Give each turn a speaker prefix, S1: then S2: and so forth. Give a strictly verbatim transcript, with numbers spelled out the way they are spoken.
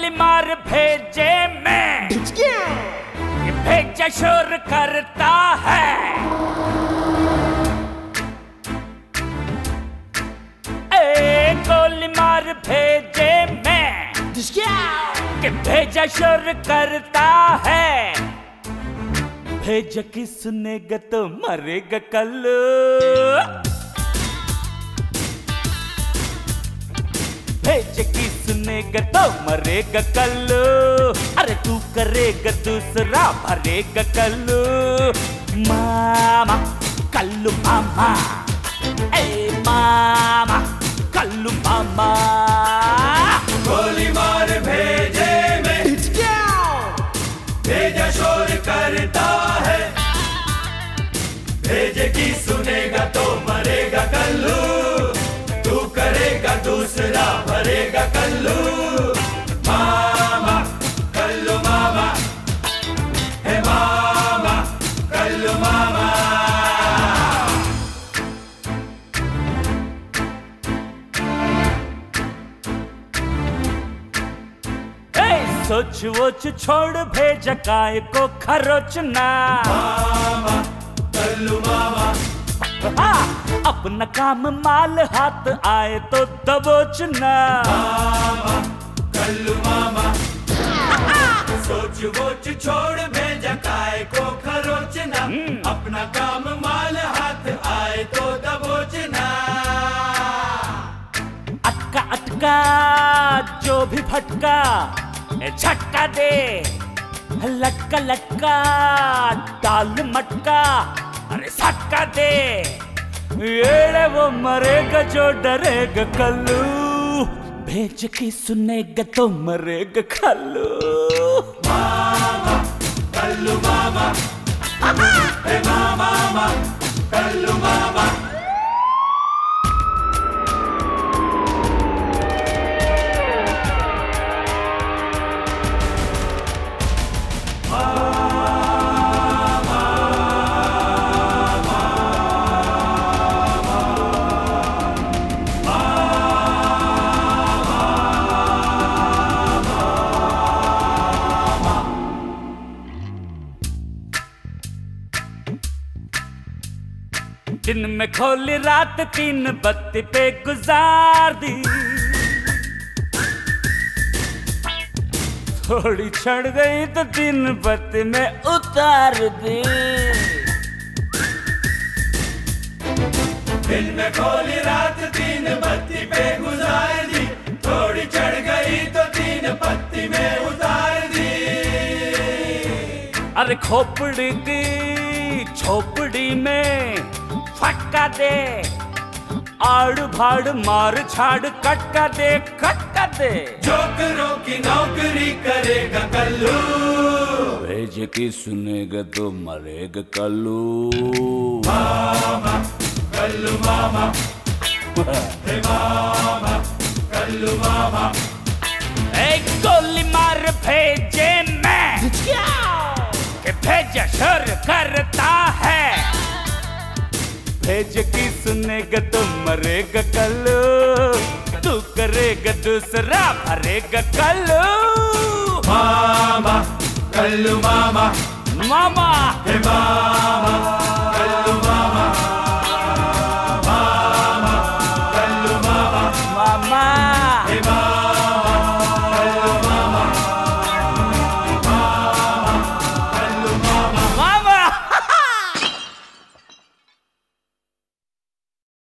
S1: गोली मार भेजे मैं, ये भेजा शोर करता है। ए गोली मार भेजे मैं, कि भेजा शोर करता है। भेजा की सुनेगा तो मरेगा कल, भेज की सुनेगा तो मरेगा कल। अरे तू करेगा दूसरा भरेगा कल। मामा कल्लू मामा, ए मामा कल्लू मामा।
S2: गोली मार भेजे में, भेजा शोर करता है। भेजे की सुनेगा तो मरेगा कल्लू, तू करेगा दूसरा भरेगा कल्लू। मामा कल्लू मामा, हे मामा कल्लू मामा।
S1: सोच वोच छोड़ भेजा काय को खरोचना।
S2: मामा कल्लू मामा,
S1: हाँ, अपना काम माल हाथ आए तो दबोचना।
S2: मामा कल्लू मामा, सोच वोच छोड़ भेजा काय को खरोचना। अपना काम माल हाथ आए तो दबोचना।
S1: अटका अटका जो भी भटका झटका दे, लटका लटका डाल मटका, अरे सटका दे। येड़े वो मरेगा जो डरेगा कल्लू, भेज की सुनेगा तो मरेगा कल्लू।
S2: मामा कल्लू मामा, हे मामा कल्लू मामा।
S1: दिन में खोली रात तीन बत्ती पे गुजार दी, थोड़ी चढ़ गई तो तीन बत्ती में उतार दी।
S2: दिन में खोली रात तीन बत्ती पे गुजार दी, थोड़ी चढ़ गई तो तीन बत्ती में उतार दी।
S1: अरे खोपड़ी की झोपड़ी में फटका दे, आड़ भाड़ मार छाड़ कटका दे, कटका दे।
S2: जोकरों की नौकरी करेगा कल्लू,
S1: भेज की सुनेगा तो मरेगा कल्लू।
S2: मामा कल्लू मामा, हे मामा कल्लू मामा।
S1: एक गोली मार भेजे मैं, कि भेजा शोर करता है। भेज की सुनेगा तो मरेगा कल्लू, तू करेगा दूसरा भरेगा कल्लू।
S2: मामा कल्लू मामा,
S1: मामा
S2: हे मामा